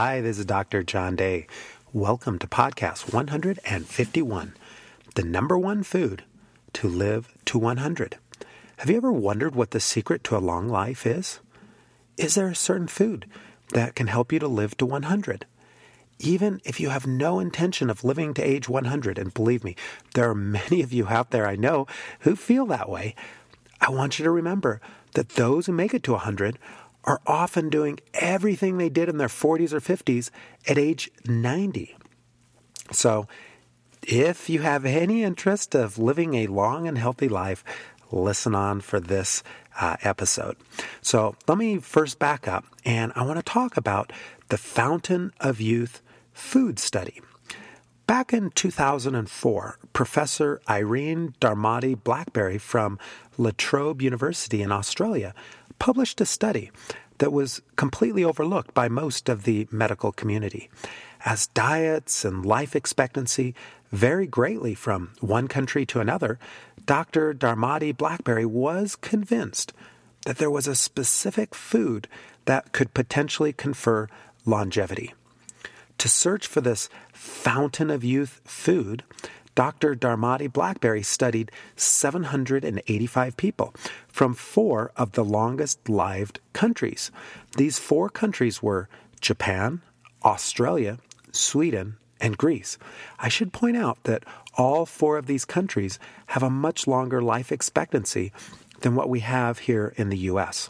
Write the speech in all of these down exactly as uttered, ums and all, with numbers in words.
Hi, this is Doctor John Day. Welcome to podcast one hundred fifty-one, the number one food to live to one hundred. Have you ever wondered what the secret to a long life is? Is there a certain food that can help you to live to one hundred? Even if you have no intention of living to age one hundred, and believe me, there are many of you out there I know who feel that way, I want you to remember that those who make it to one hundred are often doing everything they did in their forties or fifties at age ninety. So, if you have any interest of living a long and healthy life, listen on for this uh, episode. So, let me first back up, and I want to talk about the Fountain of Youth food study. Back in two thousand four, Professor Irene Darmody-Blackberry from La Trobe University in Australia published a study that was completely overlooked by most of the medical community. As diets and life expectancy vary greatly from one country to another, Doctor Darmody-Blackberry was convinced that there was a specific food that could potentially confer longevity. To search for this fountain of youth food, Doctor Darmody-Blackberry studied seven hundred eighty-five people from four of the longest-lived countries. These four countries were Japan, Australia, Sweden, and Greece. I should point out that all four of these countries have a much longer life expectancy than what we have here in the U S.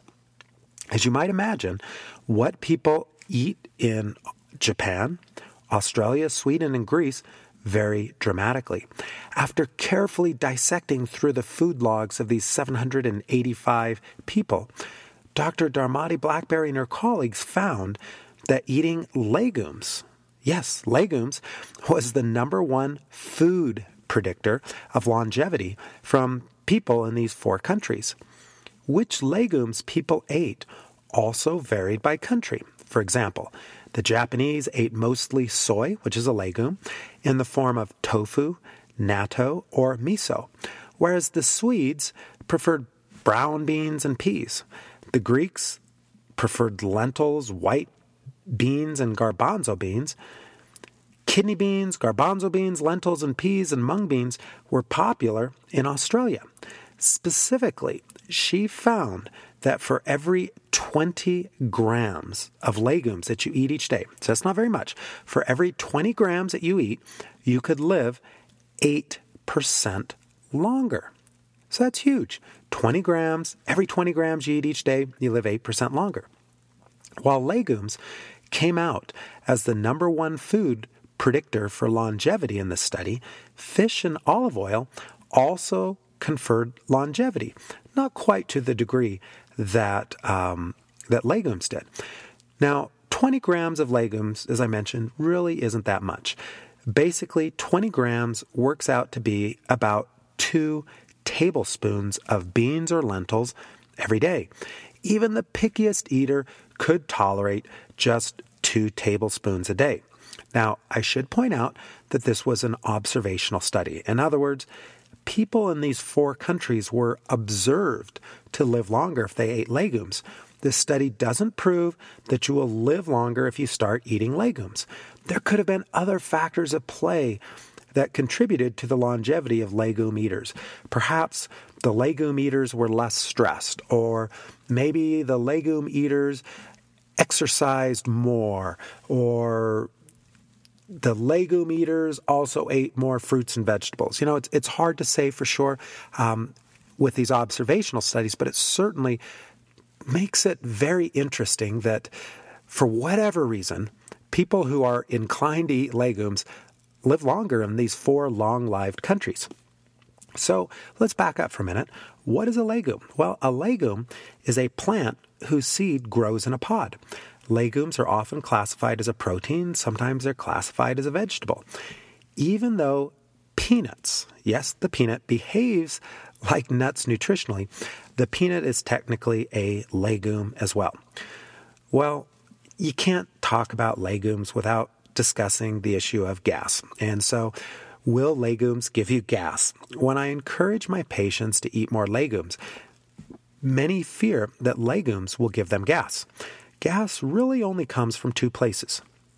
As you might imagine, what people eat in Japan, Australia, Sweden, and Greece vary dramatically. After carefully dissecting through the food logs of these seven hundred eighty-five people, Doctor Darmody-Blackberry and her colleagues found that eating legumes, yes, legumes, was the number one food predictor of longevity from people in these four countries. Which legumes people ate also varied by country. For example, the Japanese ate mostly soy, which is a legume, in the form of tofu, natto, or miso, whereas the Swedes preferred brown beans and peas. The Greeks preferred lentils, white beans, and garbanzo beans. Kidney beans, garbanzo beans, lentils, and peas and mung beans were popular in Australia. Specifically, she found that for every twenty grams of legumes that you eat each day, so that's not very much, for every twenty grams that you eat, you could live eight percent longer. So that's huge. twenty grams, every twenty grams you eat each day, you live eight percent longer. While legumes came out as the number one food predictor for longevity in this study, fish and olive oil also conferred longevity, not quite to the degree that um, that legumes did. Now, twenty grams of legumes, as I mentioned, really isn't that much. Basically, twenty grams works out to be about two tablespoons of beans or lentils every day. Even the pickiest eater could tolerate just two tablespoons a day. Now, I should point out that this was an observational study. In other words, people in these four countries were observed to live longer if they ate legumes. This study doesn't prove that you will live longer if you start eating legumes. There could have been other factors at play that contributed to the longevity of legume eaters. Perhaps the legume eaters were less stressed, or maybe the legume eaters exercised more, or the legume eaters also ate more fruits and vegetables. You know, it's it's hard to say for sure um, with these observational studies, but it certainly makes it very interesting that for whatever reason, people who are inclined to eat legumes live longer in these four long-lived countries. So let's back up for a minute. What is a legume? Well, a legume is a plant whose seed grows in a pod. Legumes are often classified as a protein. Sometimes they're classified as a vegetable. Even though peanuts, yes, the peanut behaves like nuts nutritionally, the peanut is technically a legume as well. Well, you can't talk about legumes without discussing the issue of gas. And so, will legumes give you gas? When I encourage my patients to eat more legumes, many fear that legumes will give them gas. Gas really only comes from two places.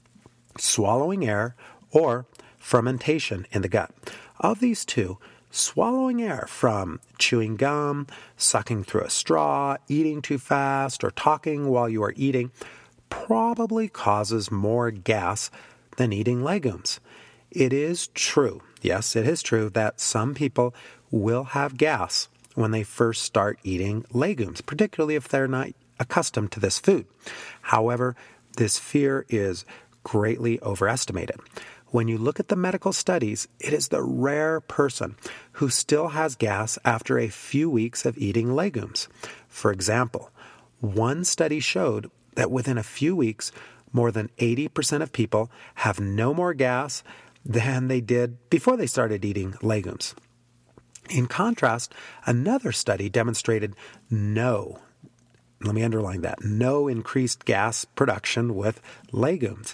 swallowing air or fermentation in the gut. Of these two, swallowing air from chewing gum, sucking through a straw, eating too fast, or talking while you are eating probably causes more gas than eating legumes. It is true, yes, it is true that some people will have gas when they first start eating legumes, particularly if they're not accustomed to this food. However, this fear is greatly overestimated. When you look at the medical studies, it is the rare person who still has gas after a few weeks of eating legumes. For example, one study showed that within a few weeks, more than eighty percent of people have no more gas than they did before they started eating legumes. In contrast, another study demonstrated no, let me underline that, no increased gas production with legumes.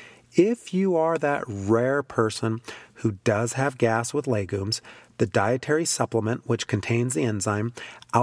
If you are that rare person who does have gas with legumes, the dietary supplement, which contains the enzyme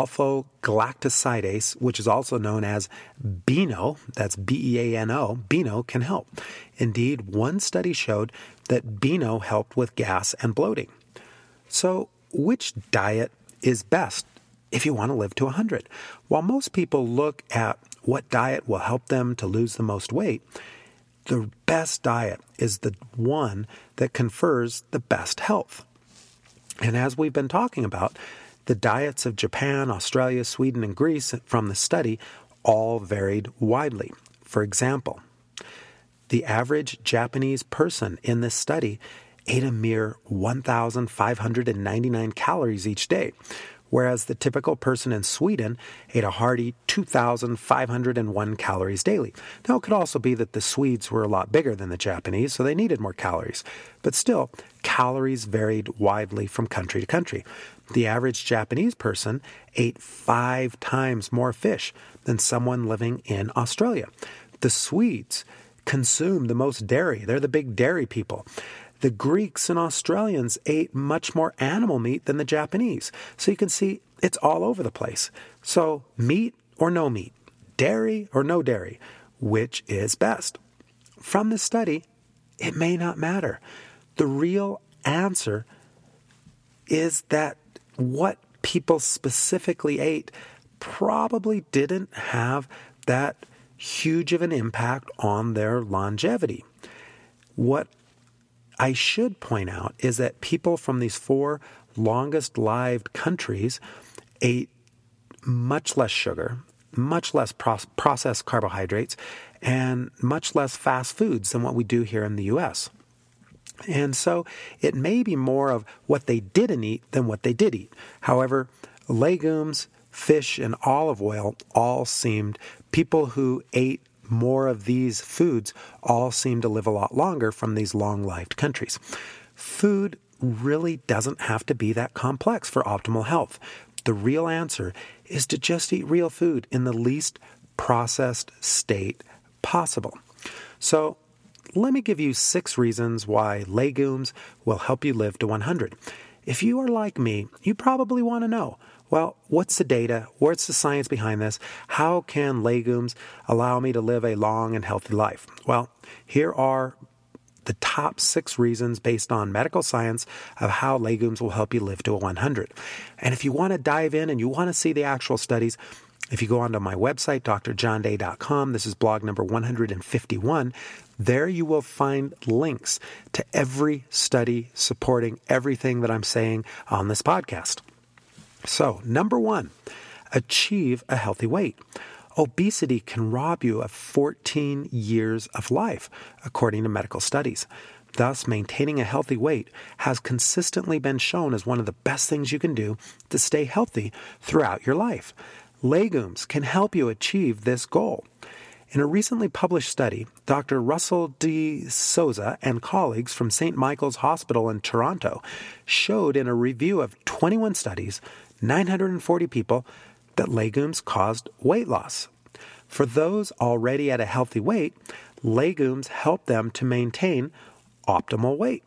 alpha-galactosidase, which is also known as Beano, that's B E A N O, Beano can help. Indeed, one study showed that Beano helped with gas and bloating. So, which diet is best if you want to live to one hundred? While most people look at what diet will help them to lose the most weight, the best diet is the one that confers the best health. And as we've been talking about, the diets of Japan, Australia, Sweden, and Greece from the study all varied widely. For example, the average Japanese person in this study ate a mere one thousand five hundred ninety-nine calories each day, whereas the typical person in Sweden ate a hearty two thousand five hundred one calories daily. Now, it could also be that the Swedes were a lot bigger than the Japanese, so they needed more calories. But still, calories varied widely from country to country. The average Japanese person ate five times more fish than someone living in Australia. The Swedes consume the most dairy. They're the big dairy people. The Greeks and Australians ate much more animal meat than the Japanese. So you can see it's all over the place. So meat or no meat, dairy or no dairy, which is best? From this study, it may not matter. The real answer is that what people specifically ate probably didn't have that huge of an impact on their longevity. What I should point out is that people from these four longest lived countries ate much less sugar, much less pro- processed carbohydrates, and much less fast foods than what we do here in the U S. And so it may be more of what they didn't eat than what they did eat. However, legumes, fish, and olive oil all seemed, people who ate more of these foods all seem to live a lot longer from these long-lived countries. Food really doesn't have to be that complex for optimal health. The real answer is to just eat real food in the least processed state possible. So let me give you six reasons why legumes will help you live to one hundred. If you are like me, you probably want to know, well, what's the data? What's the science behind this? How can legumes allow me to live a long and healthy life? Well, here are the top six reasons based on medical science of how legumes will help you live to one hundred. And if you want to dive in and you want to see the actual studies, if you go onto my website, d r john day dot com, this is blog number one hundred fifty-one, there you will find links to every study supporting everything that I'm saying on this podcast. So, number one, achieve a healthy weight. Obesity can rob you of fourteen years of life, according to medical studies. Thus, maintaining a healthy weight has consistently been shown as one of the best things you can do to stay healthy throughout your life. Legumes can help you achieve this goal. In a recently published study, Doctor Russell D. Souza and colleagues from Saint Michael's Hospital in Toronto showed in a review of twenty-one studies, nine hundred forty people, that legumes caused weight loss. For those already at a healthy weight, legumes help them to maintain optimal weight.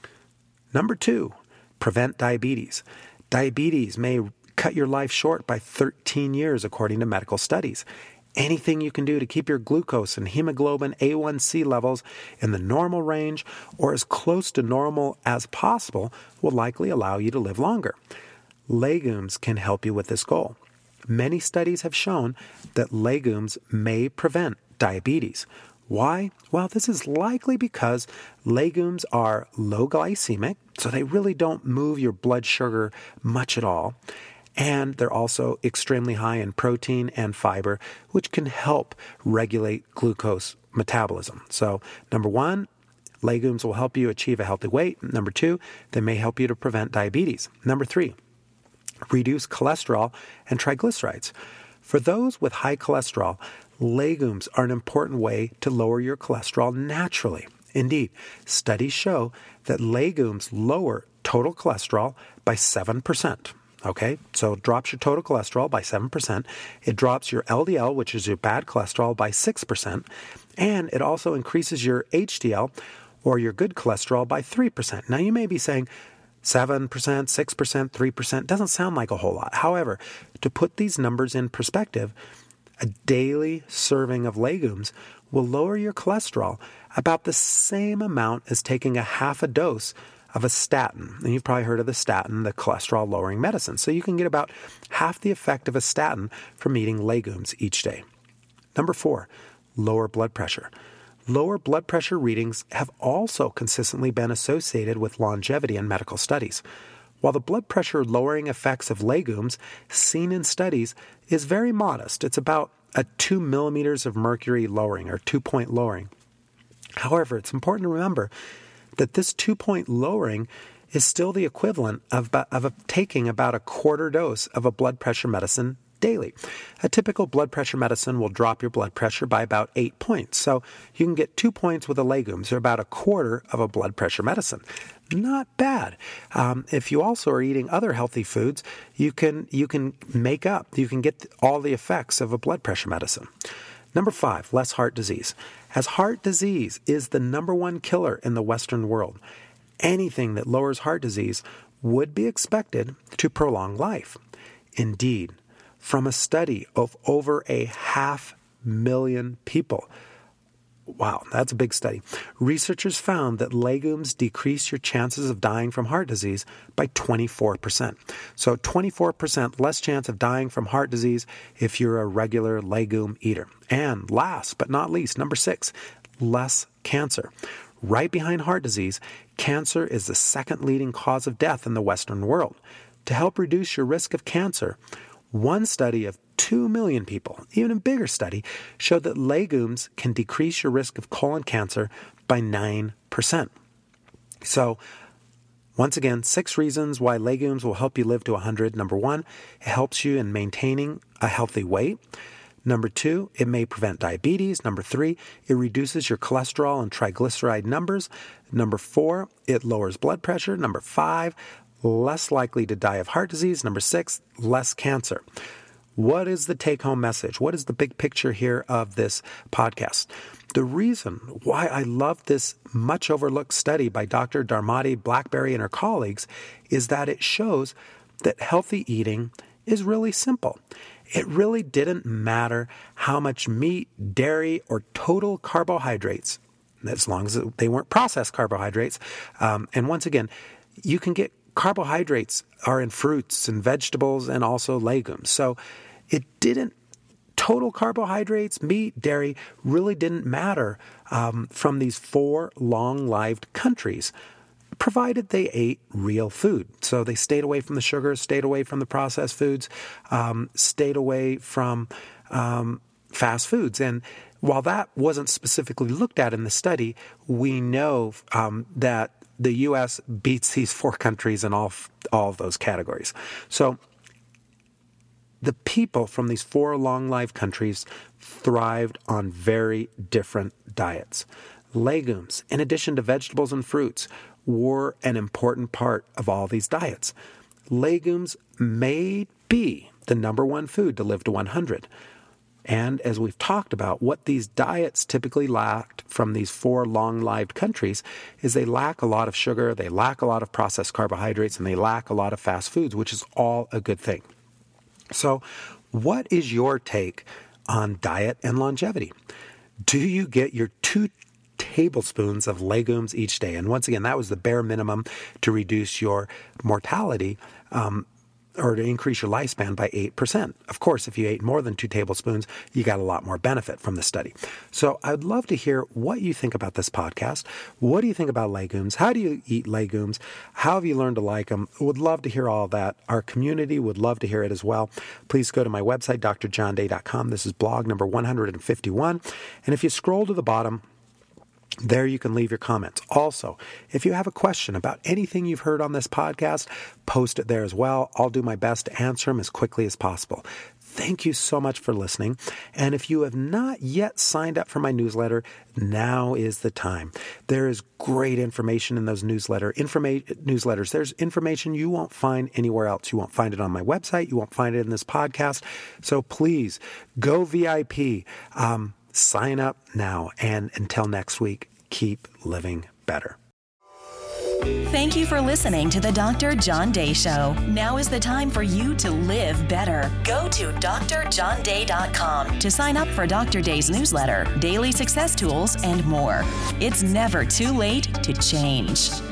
Number two, prevent diabetes. Diabetes may cut your life short by thirteen years according to medical studies. Anything you can do to keep your glucose and hemoglobin A one C levels in the normal range or as close to normal as possible will likely allow you to live longer. Legumes can help you with this goal. Many studies have shown that legumes may prevent diabetes. Why? Well, this is likely because legumes are low glycemic, so they really don't move your blood sugar much at all. And they're also extremely high in protein and fiber, which can help regulate glucose metabolism. So, number one, legumes will help you achieve a healthy weight. Number two, they may help you to prevent diabetes. Number three, reduce cholesterol and triglycerides. For those with high cholesterol, legumes are an important way to lower your cholesterol naturally. Indeed, studies show that legumes lower total cholesterol by seven percent. Okay, so it drops your total cholesterol by seven percent. It drops your L D L, which is your bad cholesterol, by six percent. And it also increases your H D L, or your good cholesterol, by three percent. Now, you may be saying seven percent, six percent, three percent. Doesn't sound like a whole lot. However, to put these numbers in perspective, a daily serving of legumes will lower your cholesterol about the same amount as taking a half a dose of a statin. And you've probably heard of the statin, the cholesterol-lowering medicine. So you can get about half the effect of a statin from eating legumes each day. Number four, lower blood pressure. Lower blood pressure readings have also consistently been associated with longevity in medical studies. While the blood pressure lowering effects of legumes seen in studies is very modest, it's about a two millimeters of mercury lowering or two-point lowering. However, it's important to remember that this two-point lowering is still the equivalent of, of taking about a quarter dose of a blood pressure medicine daily. A typical blood pressure medicine will drop your blood pressure by about eight points. So you can get two points with the legumes, or about a quarter of a blood pressure medicine. Not bad. Um, if you also are eating other healthy foods, you can you can make up, you can get all the effects of a blood pressure medicine. Number five, less heart disease. As heart disease is the number one killer in the Western world, anything that lowers heart disease would be expected to prolong life. Indeed, from a study of over a half million people, wow, that's a big study, researchers found that legumes decrease your chances of dying from heart disease by twenty-four percent. So twenty-four percent less chance of dying from heart disease if you're a regular legume eater. And last but not least, number six, less cancer. Right behind heart disease, cancer is the second leading cause of death in the Western world. To help reduce your risk of cancer, one study of two million people, even a bigger study, showed that legumes can decrease your risk of colon cancer by nine percent. So, once again, six reasons why legumes will help you live to one hundred. Number one, it helps you in maintaining a healthy weight. Number two, it may prevent diabetes. Number three, it reduces your cholesterol and triglyceride numbers. Number four, it lowers blood pressure. Number five, less likely to die of heart disease. Number six, less cancer. What is the take-home message? What is the big picture here of this podcast? The reason why I love this much overlooked study by Doctor Dharmati Blackberry and her colleagues is that it shows that healthy eating is really simple. It really didn't matter how much meat, dairy, or total carbohydrates, as long as they weren't processed carbohydrates. Um, and once again, you can get carbohydrates are in fruits and vegetables and also legumes. So it didn't, total carbohydrates, meat, dairy, really didn't matter um, from these four long-lived countries, provided they ate real food. So they stayed away from the sugars, stayed away from the processed foods, um, stayed away from um, fast foods. And while that wasn't specifically looked at in the study, we know um, that the U S beats these four countries in all, all of those categories. So the people from these four long-lived countries thrived on very different diets. Legumes, in addition to vegetables and fruits, were an important part of all these diets. Legumes may be the number one food to live to one hundred. And as we've talked about, what these diets typically lacked from these four long-lived countries is they lack a lot of sugar, they lack a lot of processed carbohydrates, and they lack a lot of fast foods, which is all a good thing. So what is your take on diet and longevity. Do you get your two tablespoons of legumes each day? And once again, that was the bare minimum to reduce your mortality um, or to increase your lifespan by eight percent. Of course, if you ate more than two tablespoons, you got a lot more benefit from the study. So I'd love to hear what you think about this podcast. What do you think about legumes? How do you eat legumes? How have you learned to like them? Would love to hear all of that. Our community would love to hear it as well. Please go to my website, d r john day dot com. This is blog number one hundred fifty-one. And if you scroll to the bottom, there you can leave your comments. Also, if you have a question about anything you've heard on this podcast, post it there as well. I'll do my best to answer them as quickly as possible. Thank you so much for listening. And if you have not yet signed up for my newsletter, now is the time. There is great information in those newsletter informa- newsletters. There's information you won't find anywhere else. You won't find it on my website. You won't find it in this podcast. So please go V I P. Um, Sign up now, and until next week, keep living better. Thank you for listening to the Doctor John Day Show. Now is the time for you to live better. Go to d r john day dot com to sign up for Doctor Day's newsletter, daily success tools, and more. It's never too late to change.